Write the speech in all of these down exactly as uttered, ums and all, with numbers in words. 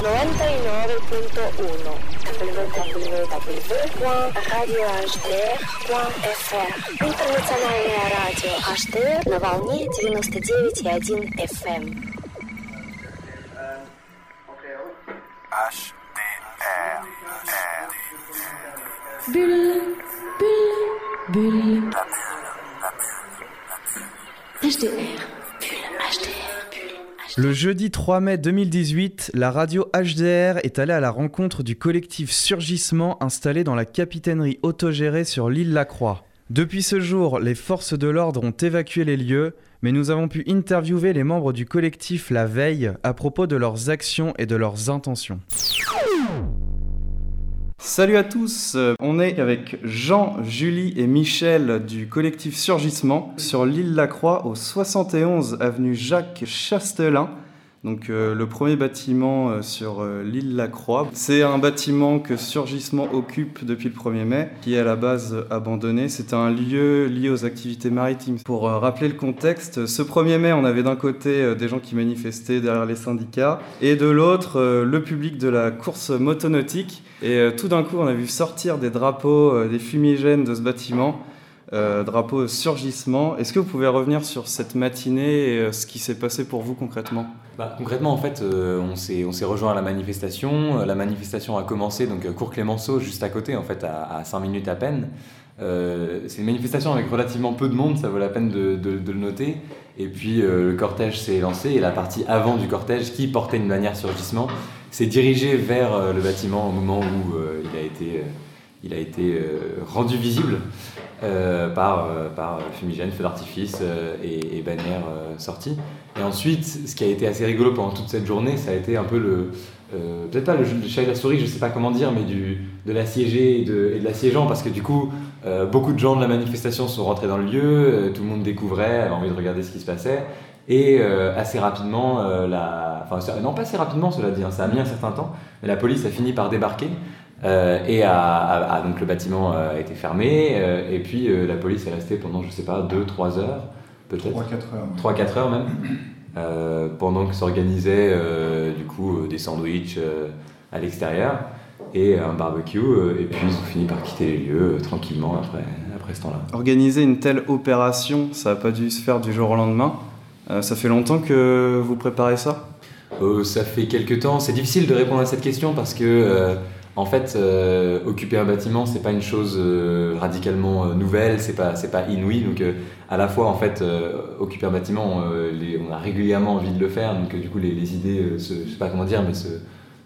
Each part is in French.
noventa y nueve punto uno w w w punkt radio h d r punkt f r. Интернациональное радио эйч ди ар на волне девяносто девять и один эф эм. H D R. Bulle, bulle, bulle. La bulle, la bulle, la bulle. H D R, bulle, H D R, bulle. Le jeudi trois mai deux mille dix-huit, la radio H D R est allée à la rencontre du collectif Surgissement installé dans la capitainerie autogérée sur l'île Lacroix. Depuis ce jour, les forces de l'ordre ont évacué les lieux, mais nous avons pu interviewer les membres du collectif la veille à propos de leurs actions et de leurs intentions. Salut à tous, on est avec Jean, Julie et Michel du collectif Surgissement sur l'île Lacroix au soixante et onze avenue Jacques Chastelain. Donc euh, le premier bâtiment euh, sur euh, l'île Lacroix. C'est un bâtiment que Surgissement occupe depuis le premier mai, qui est à la base euh, abandonné. C'est un lieu lié aux activités maritimes. Pour euh, rappeler le contexte, ce premier mai, on avait d'un côté euh, des gens qui manifestaient derrière les syndicats, et de l'autre, euh, le public de la course motonautique. Et euh, tout d'un coup, on a vu sortir des drapeaux, euh, des fumigènes de ce bâtiment. Euh, drapeau Surgissement. Est-ce que vous pouvez revenir sur cette matinée et euh, ce qui s'est passé pour vous concrètement ? Bah, concrètement, en fait, euh, on, s'est, on s'est rejoint à la manifestation. La manifestation a commencé donc cours Clémenceau, juste à côté, en fait, à, à cinq minutes à peine. Euh, c'est une manifestation avec relativement peu de monde, ça vaut la peine de, de, de le noter. Et puis euh, le cortège s'est lancé et la partie avant du cortège, qui portait une bannière Surgissement, s'est dirigée vers euh, le bâtiment au moment où euh, il a été, euh, il a été euh, rendu visible. Euh, par, euh, par fumigène, feu d'artifice euh, et, et bannière euh, sortie. Et ensuite, ce qui a été assez rigolo pendant toute cette journée, ça a été un peu le... Euh, peut-être pas le, le chat et la souris, je sais pas comment dire, mais du, de l'assiégé et de, et de l'assiégeant, parce que du coup, euh, beaucoup de gens de la manifestation sont rentrés dans le lieu, euh, tout le monde découvrait, avait envie de regarder ce qui se passait, et euh, assez rapidement, euh, la... enfin, non pas assez rapidement cela dit, hein, ça a mis un certain temps, mais la police a fini par débarquer. Euh, et a, a, a, donc le bâtiment a été fermé euh, et puis euh, la police est restée pendant je sais pas deux trois heures peut-être trois quatre heures trois quatre heures même euh, pendant que s'organisaient euh, du coup euh, des sandwichs euh, à l'extérieur et un barbecue euh, et puis ils ont fini par quitter les lieux euh, tranquillement après, après ce temps-là. Organiser une telle opération, ça n'a pas dû se faire du jour au lendemain. Euh, ça fait longtemps que vous préparez ça ? euh, Ça fait quelques temps. C'est difficile de répondre à cette question parce que euh, en fait, euh, occuper un bâtiment, c'est pas une chose euh, radicalement euh, nouvelle, c'est pas c'est pas inouï. Donc, euh, à la fois, en fait, euh, occuper un bâtiment, euh, les, on a régulièrement envie de le faire. Donc, euh, du coup, les, les idées, euh, se, je sais pas comment dire, mais se,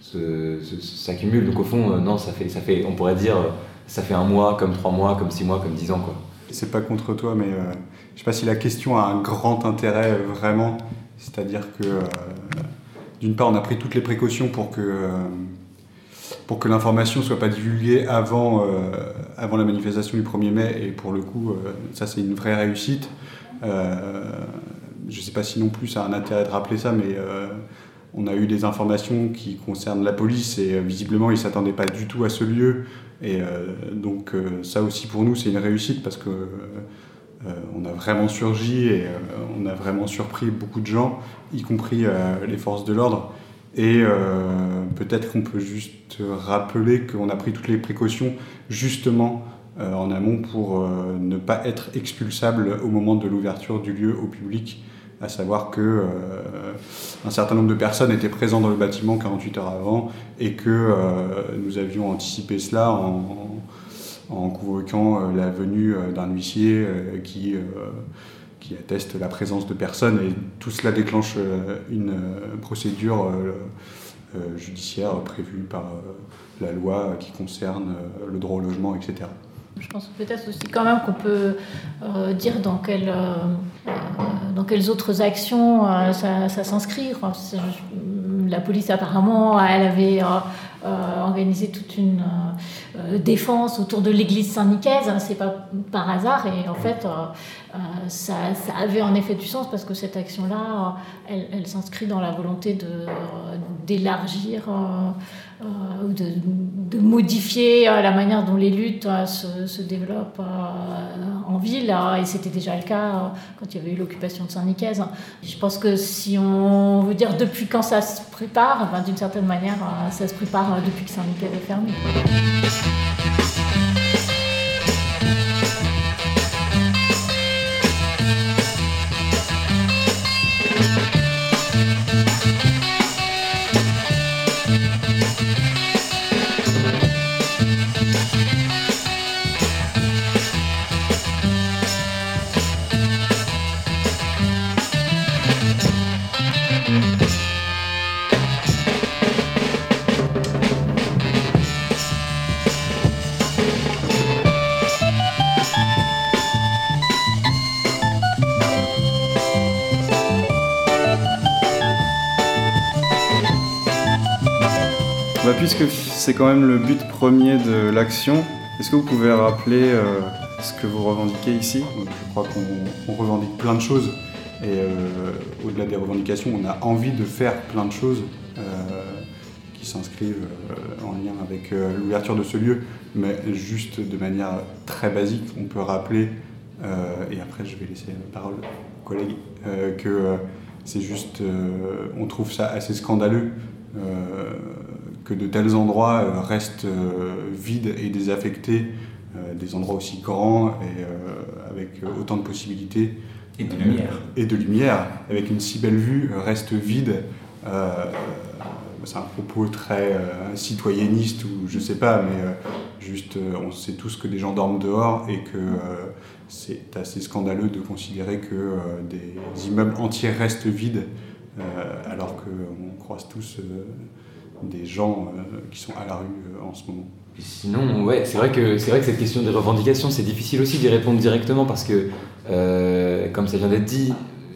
se, se, s'accumulent. Donc, au fond, euh, non, ça fait ça fait, on pourrait dire, euh, ça fait un mois, comme trois mois, comme six mois, comme dix ans, quoi. C'est pas contre toi, mais euh, je sais pas si la question a un grand intérêt euh, vraiment. C'est-à-dire que euh, d'une part, on a pris toutes les précautions pour que euh, pour que l'information ne soit pas divulguée avant, euh, avant la manifestation du premier mai, et pour le coup, euh, ça c'est une vraie réussite. Euh, je ne sais pas si non plus ça a un intérêt de rappeler ça, mais euh, on a eu des informations qui concernent la police, et euh, visiblement ils ne s'attendaient pas du tout à ce lieu, et euh, donc euh, ça aussi pour nous c'est une réussite, parce que euh, on a vraiment surgi, et euh, on a vraiment surpris beaucoup de gens, y compris euh, les forces de l'ordre. Et euh, peut-être qu'on peut juste rappeler qu'on a pris toutes les précautions justement euh, en amont pour euh, ne pas être expulsable au moment de l'ouverture du lieu au public, à savoir que euh, un certain nombre de personnes étaient présentes dans le bâtiment quarante-huit heures avant, et que euh, nous avions anticipé cela en, en convoquant euh, la venue euh, d'un huissier euh, qui... Euh, qui atteste la présence de personnes, et tout cela déclenche une procédure judiciaire prévue par la loi qui concerne le droit au logement, et cetera. Je pense peut-être aussi quand même qu'on peut euh, dire dans, quelle, euh, dans quelles autres actions euh, ça, ça s'inscrit. Enfin, la police apparemment, elle avait euh, euh, organisé toute une euh, défense autour de l'église Saint-Nicaise, hein, c'est pas par hasard, et en fait euh, euh, ça, ça avait en effet du sens parce que cette action-là, elle, elle s'inscrit dans la volonté de, d'élargir euh, ou de, de modifier la manière dont les luttes se, se développent en ville. Et c'était déjà le cas quand il y avait eu l'occupation de Saint-Nicaise. Je pense que si on veut dire depuis quand ça se prépare, ben, d'une certaine manière, ça se prépare depuis que Saint-Nicaise est fermé. Bah, puisque c'est quand même le but premier de l'action, est-ce que vous pouvez rappeler euh, ce que vous revendiquez ici ? Je crois qu'on on revendique plein de choses et euh, au-delà des revendications, on a envie de faire plein de choses euh, qui s'inscrivent euh, en lien avec euh, l'ouverture de ce lieu, mais juste de manière très basique, on peut rappeler, euh, et après je vais laisser la parole aux collègues, euh, que euh, c'est juste, euh, on trouve ça assez scandaleux euh, que de tels endroits euh, restent euh, vides et désaffectés, euh, des endroits aussi grands et euh, avec euh, autant de possibilités. Et de lumière. Euh, et de lumière, avec une si belle vue, euh, restent vides. Euh, c'est un propos très euh, citoyenniste ou je sais pas, mais euh, juste euh, on sait tous que des gens dorment dehors et que euh, c'est assez scandaleux de considérer que euh, des immeubles entiers restent vides euh, alors qu'on croise tous euh, des gens euh, qui sont à la rue euh, en ce moment. Et sinon, ouais, c'est vrai que c'est vrai que cette question des revendications, c'est difficile aussi d'y répondre directement parce que, euh, comme ça vient d'être dit,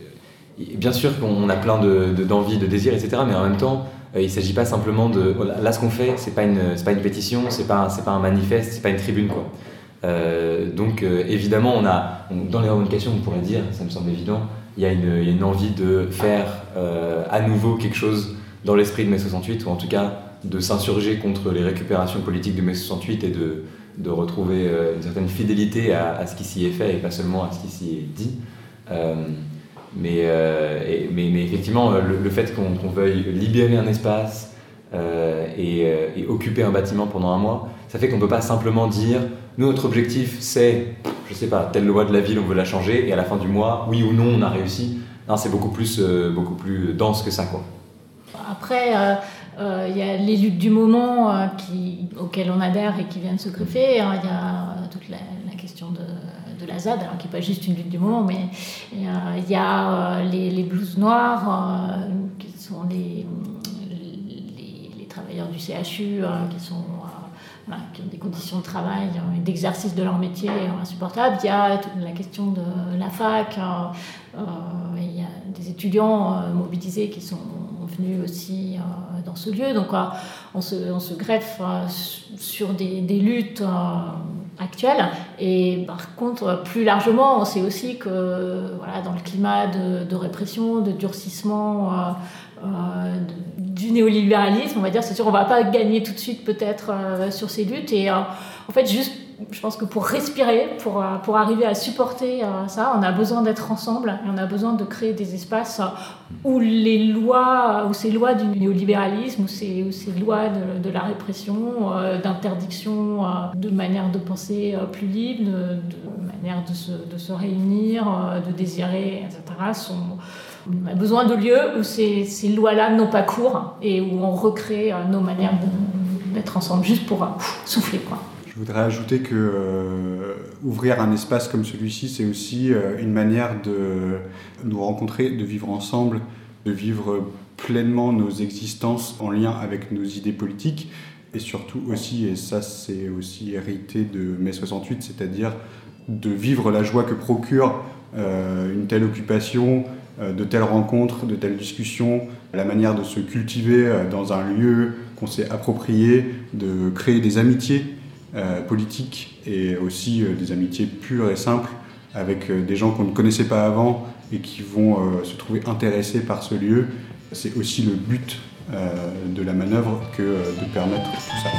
bien sûr qu'on a plein de, de, d'envies, de désirs, et cetera. Mais en même temps, euh, il ne s'agit pas simplement de... Là, ce qu'on fait, ce n'est pas, pas une pétition, ce n'est pas, pas un manifeste, ce n'est pas une tribune, quoi. Euh, donc, euh, évidemment, on a, on, dans les revendications, on pourrait dire, ça me semble évident, il y a une, il y a une envie de faire euh, à nouveau quelque chose dans l'esprit de mai soixante-huit, ou en tout cas de s'insurger contre les récupérations politiques de mai soixante-huit et de, de retrouver euh, une certaine fidélité à, à ce qui s'y est fait et pas seulement à ce qui s'y est dit. Euh, mais, euh, et, mais, mais effectivement, le, le fait qu'on, qu'on veuille libérer un espace euh, et, euh, et occuper un bâtiment pendant un mois, ça fait qu'on ne peut pas simplement dire « nous, notre objectif, c'est, je sais pas, telle loi de la ville, on veut la changer, et à la fin du mois, oui ou non, on a réussi ». Non, c'est beaucoup plus, euh, beaucoup plus dense que ça, quoi. Après, euh, euh, y a les luttes du moment euh, qui, auxquelles on adhère et qui viennent se greffer. Hein. Il y a toute la, la question de, de la Z A D, alors qui n'est pas juste une lutte du moment, mais il euh, y a euh, les, les blouses noires, euh, qui sont les, les, les travailleurs du C H U, euh, qui sont... Euh, Voilà, qui ont des conditions de travail et d'exercice de leur métier insupportables. Il y a toute la question de la fac, euh, il y a des étudiants euh, mobilisés qui sont venus aussi euh, dans ce lieu. Donc euh, on, se, on se greffe euh, sur des, des luttes euh, actuelles. Et par contre, plus largement, on sait aussi que voilà, dans le climat de, de répression, de durcissement, euh, Euh, du néolibéralisme, on va dire, c'est sûr, on va pas gagner tout de suite peut-être euh, sur ces luttes. Et euh, en fait, juste, je pense que pour respirer, pour, euh, pour arriver à supporter euh, ça, on a besoin d'être ensemble et on a besoin de créer des espaces où les lois, où ces lois du néolibéralisme, où ces, où ces lois de, de la répression, euh, d'interdiction, euh, de manière de penser euh, plus libre, de, de manière de se, de se réunir, euh, de désirer, et cetera, sont... On a besoin de lieux où ces, ces lois-là n'ont pas cours et où on recrée euh, nos manières de, d'être ensemble juste pour euh, souffler, quoi. Je voudrais ajouter que euh, ouvrir un espace comme celui-ci, c'est aussi euh, une manière de nous rencontrer, de vivre ensemble, de vivre pleinement nos existences en lien avec nos idées politiques et surtout aussi, et ça c'est aussi hérité de mai soixante-huit, c'est-à-dire de vivre la joie que procure euh, une telle occupation, de telles rencontres, de telles discussions, la manière de se cultiver dans un lieu qu'on s'est approprié, de créer des amitiés euh, politiques et aussi euh, des amitiés pures et simples avec des gens qu'on ne connaissait pas avant et qui vont euh, se trouver intéressés par ce lieu. C'est aussi le but euh, de la manœuvre que euh, de permettre tout ça.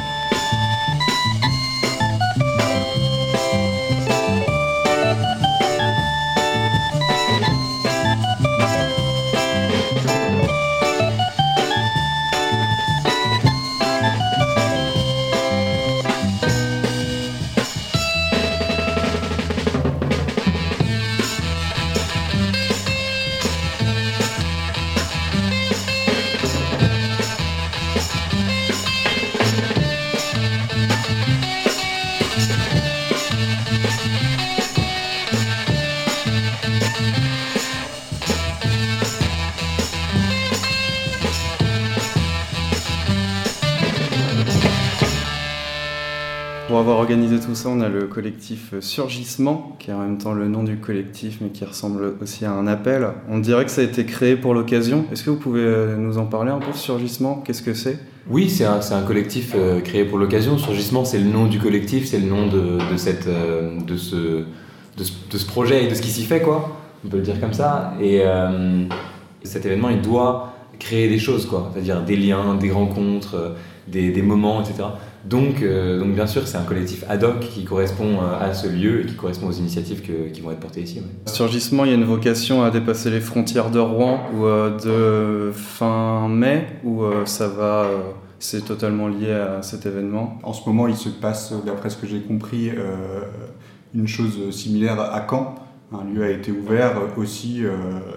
Pour avoir organisé tout ça, on a le collectif Surgissement, qui est en même temps le nom du collectif, mais qui ressemble aussi à un appel. On dirait que ça a été créé pour l'occasion. Est-ce que vous pouvez nous en parler un peu, Surgissement ? Qu'est-ce que c'est ? Oui, c'est un, c'est un collectif euh, créé pour l'occasion. Surgissement, c'est le nom du collectif, c'est le nom de, de, cette, euh, de, ce, de, ce, de ce projet et de ce qui s'y fait, quoi. On peut le dire comme ça. Et euh, cet événement, il doit créer des choses, quoi. C'est-à-dire des liens, des rencontres, des, des moments, et cetera. Donc, euh, donc bien sûr, c'est un collectif ad hoc qui correspond à ce lieu et qui correspond aux initiatives que, qui vont être portées ici. Ouais. Surgissement, il y a une vocation à dépasser les frontières de Rouen ou euh, de fin mai, ou euh, ça va, euh, c'est totalement lié à cet événement. En ce moment, il se passe, d'après ce que j'ai compris, euh, une chose similaire à Caen. Un lieu a été ouvert aussi euh,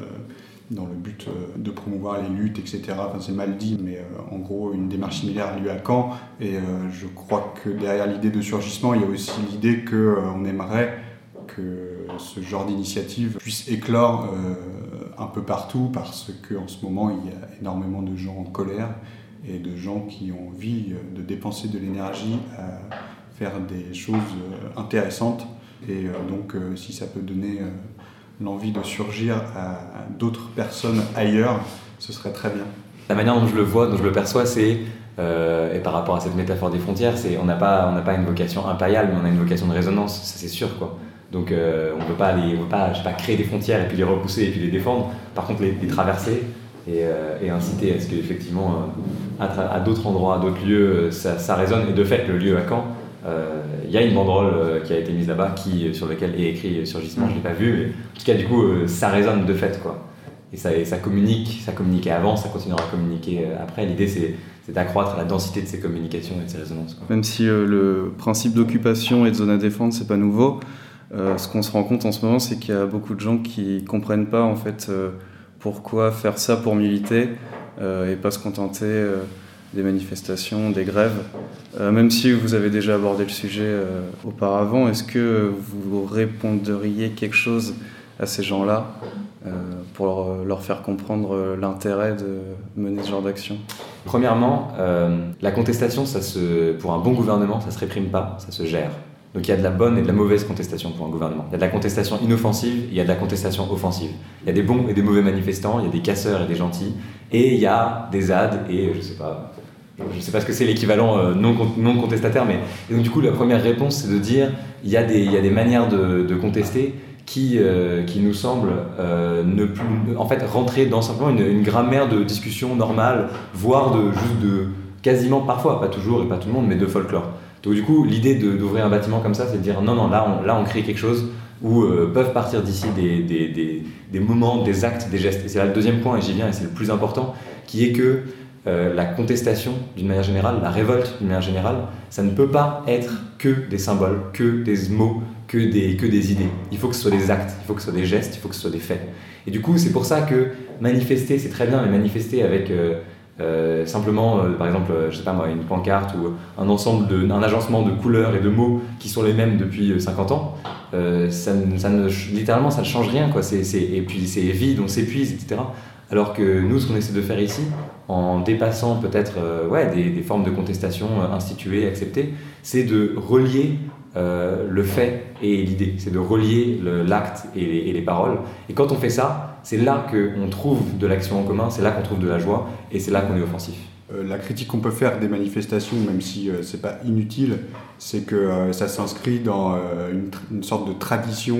dans le but de promouvoir les luttes, et cetera. Enfin, c'est mal dit, mais euh, en gros, une démarche similaire a lieu à Caen. Et euh, je crois que derrière l'idée de Surgissement, il y a aussi l'idée qu'on euh, aimerait que ce genre d'initiative puisse éclore euh, un peu partout, parce qu'en ce moment, il y a énormément de gens en colère et de gens qui ont envie de dépenser de l'énergie à faire des choses intéressantes. Et euh, donc, euh, si ça peut donner... Euh, l'envie de surgir à d'autres personnes ailleurs, ce serait très bien. La manière dont je le vois, dont je le perçois, c'est, euh, et par rapport à cette métaphore des frontières, c'est on n'a pas, on n'a pas une vocation impériale, mais on a une vocation de résonance, ça c'est sûr, quoi. Donc euh, on ne veut pas, les, on veut pas, je sais pas, créer des frontières et puis les repousser et puis les défendre, par contre les, les traverser et, euh, et inciter à ce qu'effectivement, euh, à, à d'autres endroits, à d'autres lieux, ça, ça résonne. Et de fait, le lieu à Caen, il euh, y a une banderole euh, qui a été mise là-bas qui, sur laquelle est écrit Surgissement, je ne l'ai pas vu, mais en tout cas du coup euh, ça résonne de fait, quoi. Et ça, et ça communique, ça communiquait avant, ça continuera à communiquer après. L'idée c'est, c'est d'accroître la densité de ces communications et de ces résonances, quoi. Même si euh, le principe d'occupation et de zone à défendre c'est pas nouveau, euh, ce qu'on se rend compte en ce moment c'est qu'il y a beaucoup de gens qui comprennent pas en fait euh, pourquoi faire ça pour militer euh, et pas se contenter euh, des manifestations, des grèves. Euh, même si vous avez déjà abordé le sujet euh, auparavant, est-ce que vous répondriez quelque chose à ces gens-là euh, pour leur, leur faire comprendre l'intérêt de mener ce genre d'action ? Premièrement, euh, la contestation, ça se, pour un bon gouvernement, ça ne se réprime pas, ça se gère. Donc il y a de la bonne et de la mauvaise contestation pour un gouvernement. Il y a de la contestation inoffensive, il y a de la contestation offensive. Il y a des bons et des mauvais manifestants, il y a des casseurs et des gentils, et il y a des Z A D et je sais pas, je sais pas ce que c'est l'équivalent euh, non, non contestataire, mais et donc du coup la première réponse c'est de dire il y a des, il y a des manières de, de contester qui, euh, qui nous semblent euh, ne plus, en fait rentrer dans simplement une, une grammaire de discussion normale, voire de juste de quasiment parfois, pas toujours et pas tout le monde, mais de folklore. Donc du coup, l'idée de, d'ouvrir un bâtiment comme ça, c'est de dire non, non, là on, là, on crée quelque chose où euh, peuvent partir d'ici des, des, des, des moments, des actes, des gestes. Et c'est là le deuxième point, et j'y viens, et c'est le plus important, qui est que euh, la contestation, d'une manière générale, la révolte, d'une manière générale, ça ne peut pas être que des symboles, que des mots, que des, que des idées. Il faut que ce soit des actes, il faut que ce soit des gestes, il faut que ce soit des faits. Et du coup, c'est pour ça que manifester, c'est très bien, mais manifester avec... Euh, Euh, simplement, euh, par exemple, euh, je sais pas moi, une pancarte ou un ensemble de, un agencement de couleurs et de mots qui sont les mêmes depuis cinquante ans, euh, ça, ça ne, littéralement ça ne change rien, quoi. C'est, c'est, et puis c'est vide, on s'épuise, et cetera. Alors que nous, ce qu'on essaie de faire ici, en dépassant peut-être euh, ouais, des, des formes de contestation euh, instituées, acceptées, c'est de relier euh, le fait et l'idée, c'est de relier le, l'acte et les, et les paroles. Et quand on fait ça, c'est là qu'on trouve de l'action en commun, c'est là qu'on trouve de la joie, et c'est là qu'on est offensif. Euh, la critique qu'on peut faire des manifestations, même si euh, c'est pas inutile, c'est que euh, ça s'inscrit dans euh, une, une sorte de tradition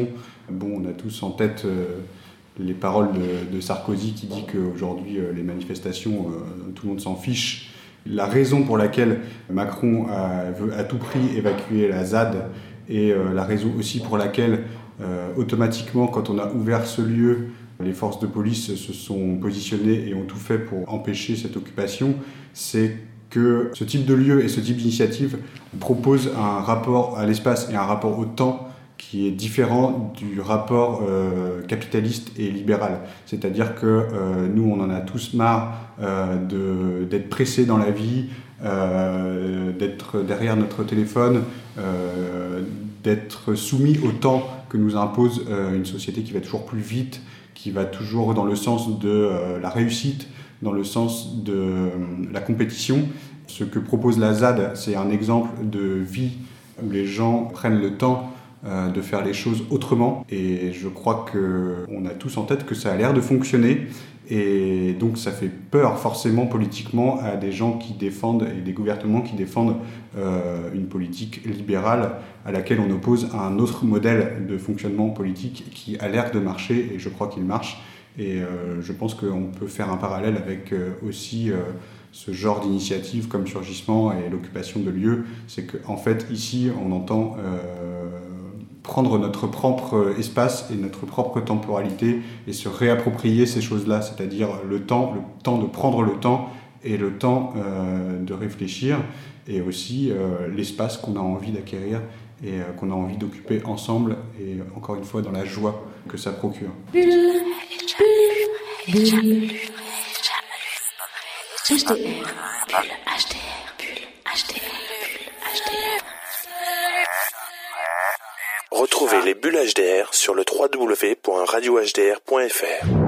Bon, on a tous en tête euh, les paroles de, de Sarkozy qui dit qu'aujourd'hui, euh, les manifestations, euh, tout le monde s'en fiche. La raison pour laquelle Macron a, veut à tout prix évacuer la Z A D et euh, la raison aussi pour laquelle, euh, automatiquement, quand on a ouvert ce lieu, les forces de police se sont positionnées et ont tout fait pour empêcher cette occupation, c'est que ce type de lieu et ce type d'initiative propose un rapport à l'espace et un rapport au temps qui est différent du rapport euh, capitaliste et libéral. C'est-à-dire que euh, nous, on en a tous marre euh, de, d'être pressés dans la vie, euh, d'être derrière notre téléphone, euh, d'être soumis au temps que nous impose euh, une société qui va toujours plus vite, qui va toujours dans le sens de euh, la réussite, dans le sens de euh, la compétition. Ce que propose la Z A D, c'est un exemple de vie où les gens prennent le temps euh, de faire les choses autrement. Et je crois qu'on a tous en tête que ça a l'air de fonctionner. Et donc ça fait peur forcément politiquement à des gens qui défendent et des gouvernements qui défendent euh, une politique libérale à laquelle on oppose un autre modèle de fonctionnement politique qui a l'air de marcher, et je crois qu'il marche. Et euh, je pense qu'on peut faire un parallèle avec euh, aussi euh, ce genre d'initiative comme Surgissement et l'occupation de lieux. C'est qu'en fait ici on entend euh, prendre notre propre espace et notre propre temporalité et se réapproprier ces choses-là, c'est-à-dire le temps, le temps de prendre le temps et le temps euh, de réfléchir, et aussi euh, l'espace qu'on a envie d'acquérir et euh, qu'on a envie d'occuper ensemble, et encore une fois dans la joie que ça procure. Bulle, bulle, bulle. H D R, bulle, H D R, bulle, H D R, bulle, H D R. Retrouvez les bulles H D R sur le w w w point radio h d r point f r.